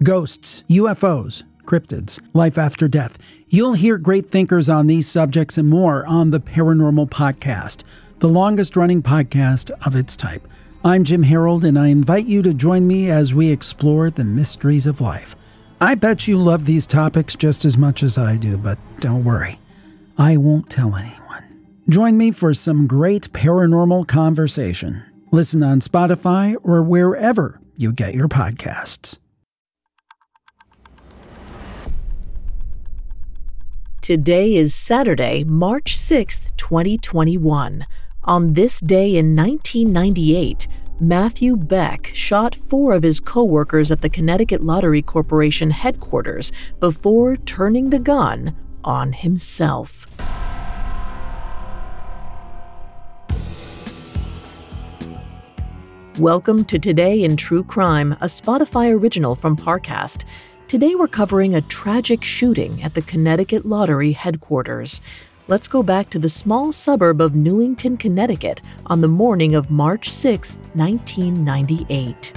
Ghosts, UFOs, cryptids, life after death. You'll hear great thinkers on these subjects and more on the Paranormal Podcast, the longest-running podcast of its type. I'm Jim Harold, and I invite you to join me as we explore the mysteries of life. I bet you love these topics just as much as I do, but don't worry, I won't tell anyone. Join me for some great paranormal conversation. Listen on Spotify or wherever you get your podcasts. Today is Saturday, March 6th, 2021. On this day in 1998, Matthew Beck shot 4 of his co-workers at the Connecticut Lottery Corporation headquarters before turning the gun on himself. Welcome to Today in True Crime, a Spotify original from Parcast. Today we're covering a tragic shooting at the Connecticut Lottery headquarters. Let's go back to the small suburb of Newington, Connecticut on the morning of March 6, 1998.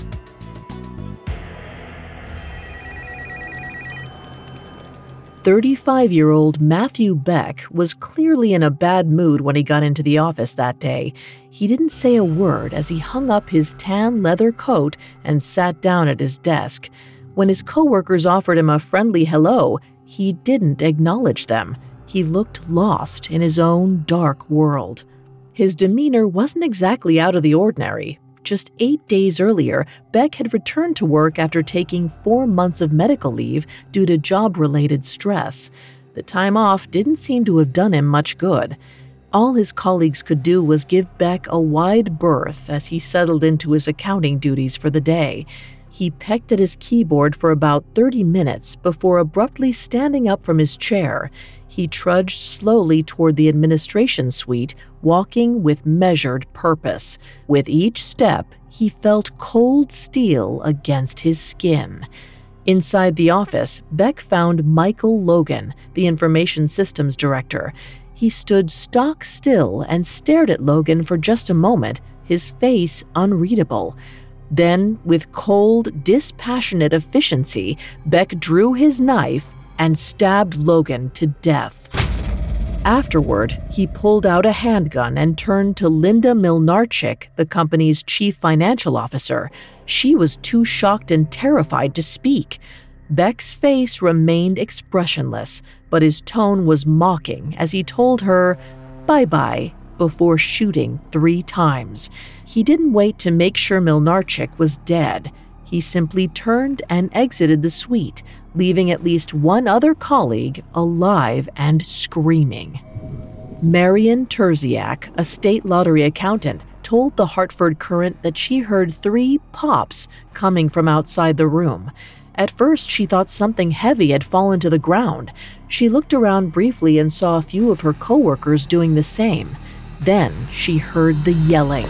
"35-year-old Matthew Beck was clearly in a bad mood when he got into the office that day. He didn't say a word as he hung up his tan leather coat and sat down at his desk. When his coworkers offered him a friendly hello, he didn't acknowledge them. He looked lost in his own dark world. His demeanor wasn't exactly out of the ordinary. Just 8 days earlier, Beck had returned to work after taking 4 months of medical leave due to job-related stress. The time off didn't seem to have done him much good. All his colleagues could do was give Beck a wide berth as he settled into his accounting duties for the day. He pecked at his keyboard for about 30 minutes before abruptly standing up from his chair. He trudged slowly toward the administration suite, walking with measured purpose. With each step, he felt cold steel against his skin. Inside the office, Beck found Michael Logan, the information systems director. He stood stock still and stared at Logan for just a moment, his face unreadable. Then, with cold, dispassionate efficiency, Beck drew his knife and stabbed Logan to death. Afterward, he pulled out a handgun and turned to Linda Milnarchik, the company's chief financial officer. She was too shocked and terrified to speak. Beck's face remained expressionless, but his tone was mocking as he told her, "Bye-bye," before shooting 3 times. He didn't wait to make sure Milnarchik was dead. He simply turned and exited the suite, leaving at least one other colleague alive and screaming. Marian Terziak, a state lottery accountant, told the Hartford Courant that she heard 3 pops coming from outside the room. At first, she thought something heavy had fallen to the ground. She looked around briefly and saw a few of her coworkers doing the same. Then she heard the yelling.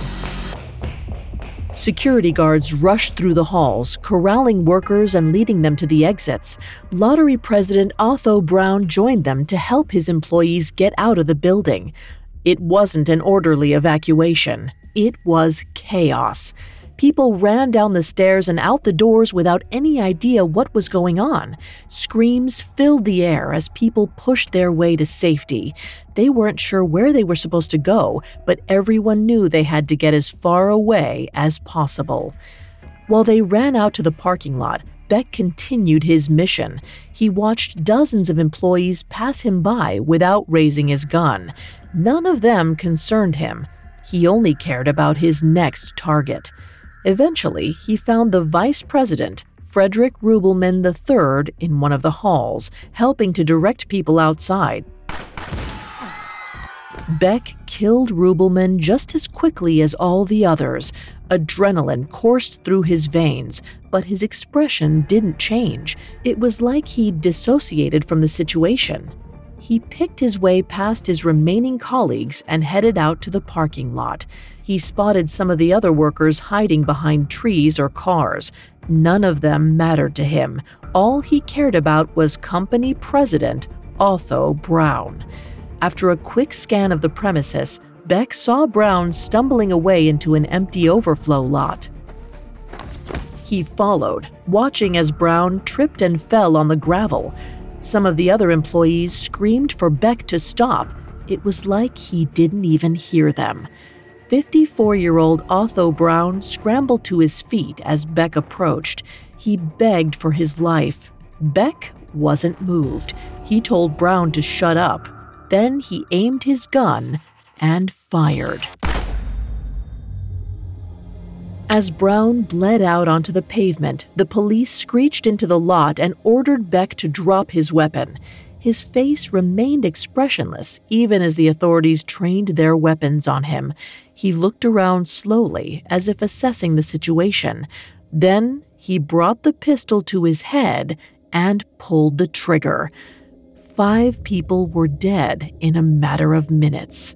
Security guards rushed through the halls, corralling workers and leading them to the exits. Lottery president Otho Brown joined them to help his employees get out of the building. It wasn't an orderly evacuation. It was chaos. People ran down the stairs and out the doors without any idea what was going on. Screams filled the air as people pushed their way to safety. They weren't sure where they were supposed to go, but everyone knew they had to get as far away as possible. While they ran out to the parking lot, Beck continued his mission. He watched dozens of employees pass him by without raising his gun. None of them concerned him. He only cared about his next target. Eventually, he found the vice president, Frederick Rubelman III, in one of the halls, helping to direct people outside. Beck killed Rubelman just as quickly as all the others. Adrenaline coursed through his veins, but his expression didn't change. It was like he'd dissociated from the situation. He picked his way past his remaining colleagues and headed out to the parking lot. He spotted some of the other workers hiding behind trees or cars. None of them mattered to him. All he cared about was company president Otho Brown. After a quick scan of the premises, Beck saw Brown stumbling away into an empty overflow lot. He He followed, watching as Brown tripped and fell on the gravel. Some of the other employees screamed for Beck to stop. It was like he didn't even hear them. 54-year-old Otho Brown scrambled to his feet as Beck approached. He begged for his life. Beck wasn't moved. He told Brown to shut up. Then he aimed his gun and fired. As Brown bled out onto the pavement, the police screeched into the lot and ordered Beck to drop his weapon. His face remained expressionless, even as the authorities trained their weapons on him. He looked around slowly, as if assessing the situation. Then he brought the pistol to his head and pulled the trigger. 5 people were dead in a matter of minutes.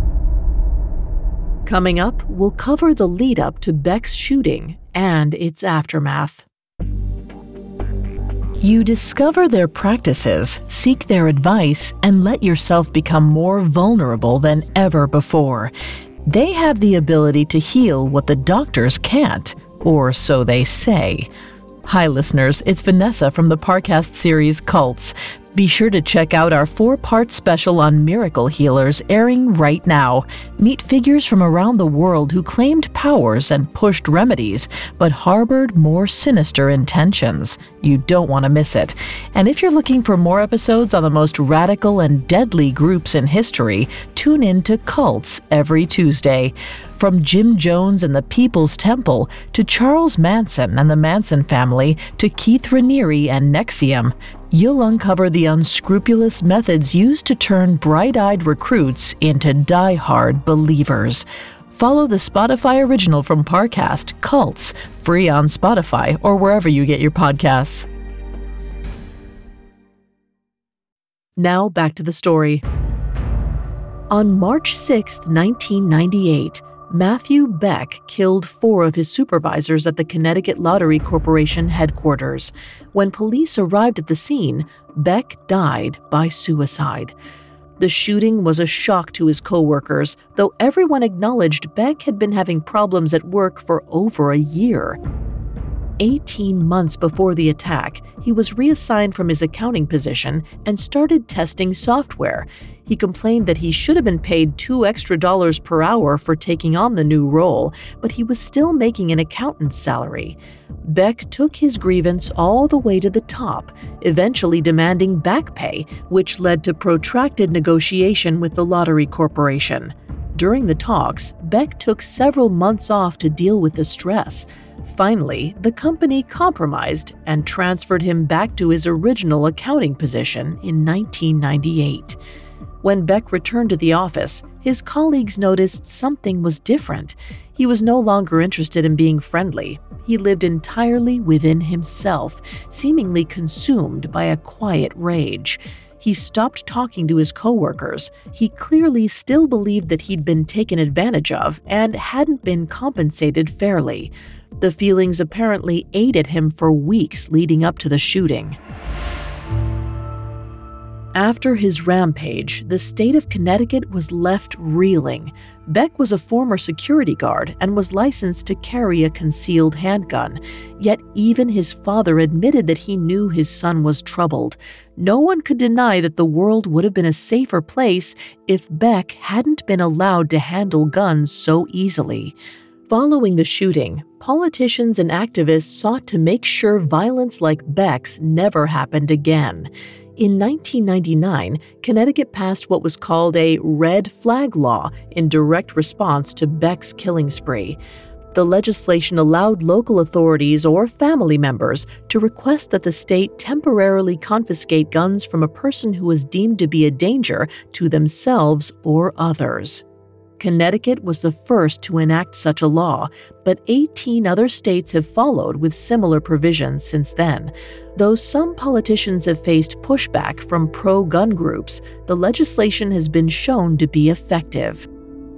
Coming up, we'll cover the lead-up to Beck's shooting and its aftermath. You discover their practices, seek their advice, and let yourself become more vulnerable than ever before. They have the ability to heal what the doctors can't, or so they say. Hi listeners, it's Vanessa from the Parcast series Cults. Be sure to check out our 4-part special on miracle healers airing right now. Meet figures from around the world who claimed powers and pushed remedies, but harbored more sinister intentions. You don't want to miss it. And if you're looking for more episodes on the most radical and deadly groups in history, tune in to Cults every Tuesday. From Jim Jones and the People's Temple, to Charles Manson and the Manson family, to Keith Raniere and NXIVM, you'll uncover the unscrupulous methods used to turn bright-eyed recruits into die-hard believers. Follow the Spotify original from Parcast, Cults, free on Spotify or wherever you get your podcasts. Now back to the story. On March 6, 1998, Matthew Beck killed 4 of his supervisors at the Connecticut Lottery Corporation headquarters. When police arrived at the scene, Beck died by suicide. The shooting was a shock to his co-workers, though everyone acknowledged Beck had been having problems at work for over a year. 18 months before the attack, he was reassigned from his accounting position and started testing software. He complained that he should have been paid $2 extra per hour for taking on the new role, but he was still making an accountant's salary. Beck took his grievance all the way to the top, eventually demanding back pay, which led to protracted negotiation with the Lottery Corporation. During the talks, Beck took several months off to deal with the stress. Finally, the company compromised and transferred him back to his original accounting position in 1998. When Beck returned to the office, his colleagues noticed something was different. He was no longer interested in being friendly. He lived entirely within himself, seemingly consumed by a quiet rage. He stopped talking to his coworkers. He clearly still believed that he'd been taken advantage of and hadn't been compensated fairly. The feelings apparently ate at him for weeks leading up to the shooting. After his rampage, the state of Connecticut was left reeling. Beck was a former security guard and was licensed to carry a concealed handgun. Yet even his father admitted that he knew his son was troubled. No one could deny that the world would have been a safer place if Beck hadn't been allowed to handle guns so easily. Following the shooting, politicians and activists sought to make sure violence like Beck's never happened again. In 1999, Connecticut passed what was called a red flag law in direct response to Beck's killing spree. The legislation allowed local authorities or family members to request that the state temporarily confiscate guns from a person who was deemed to be a danger to themselves or others. Connecticut was the first to enact such a law, but 18 other states have followed with similar provisions since then. Though some politicians have faced pushback from pro-gun groups, the legislation has been shown to be effective.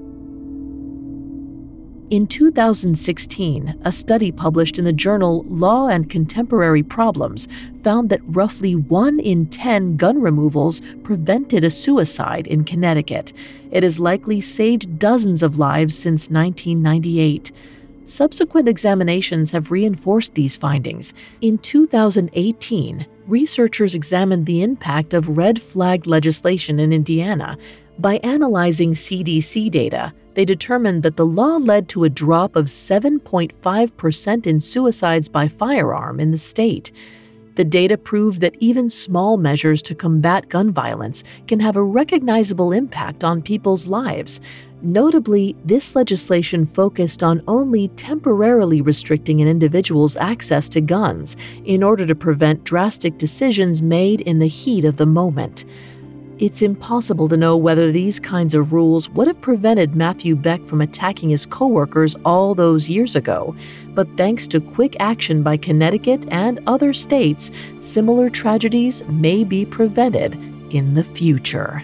In 2016, a study published in the journal Law and Contemporary Problems found that roughly 1 in 10 gun removals prevented a suicide in Connecticut. It has likely saved dozens of lives since 1998. Subsequent examinations have reinforced these findings. In 2018, researchers examined the impact of red flag legislation in Indiana. By analyzing CDC data, they determined that the law led to a drop of 7.5% in suicides by firearm in the state. The data proved that even small measures to combat gun violence can have a recognizable impact on people's lives. Notably, this legislation focused on only temporarily restricting an individual's access to guns in order to prevent drastic decisions made in the heat of the moment. It's impossible to know whether these kinds of rules would have prevented Matthew Beck from attacking his coworkers all those years ago, but thanks to quick action by Connecticut and other states, similar tragedies may be prevented in the future.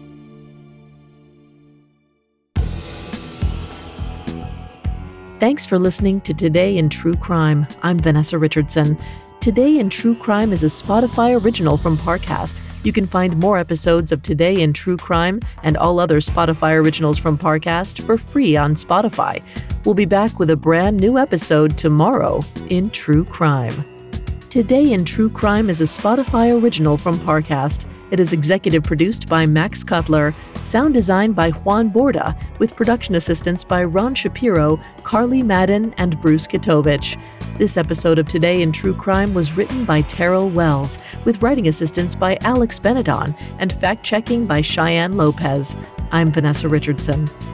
Thanks for listening to Today in True Crime. I'm Vanessa Richardson. Today in True Crime is a Spotify original from Parcast. You can find more episodes of Today in True Crime and all other Spotify originals from Parcast for free on Spotify. We'll be back with a brand new episode tomorrow in True Crime. Today in True Crime is a Spotify original from Parcast. It is executive produced by Max Cutler, sound designed by Juan Borda, with production assistance by Ron Shapiro, Carly Madden, and Bruce Kitovich. This episode of Today in True Crime was written by Terrell Wells, with writing assistance by Alex Benedon and fact-checking by Cheyenne Lopez. I'm Vanessa Richardson.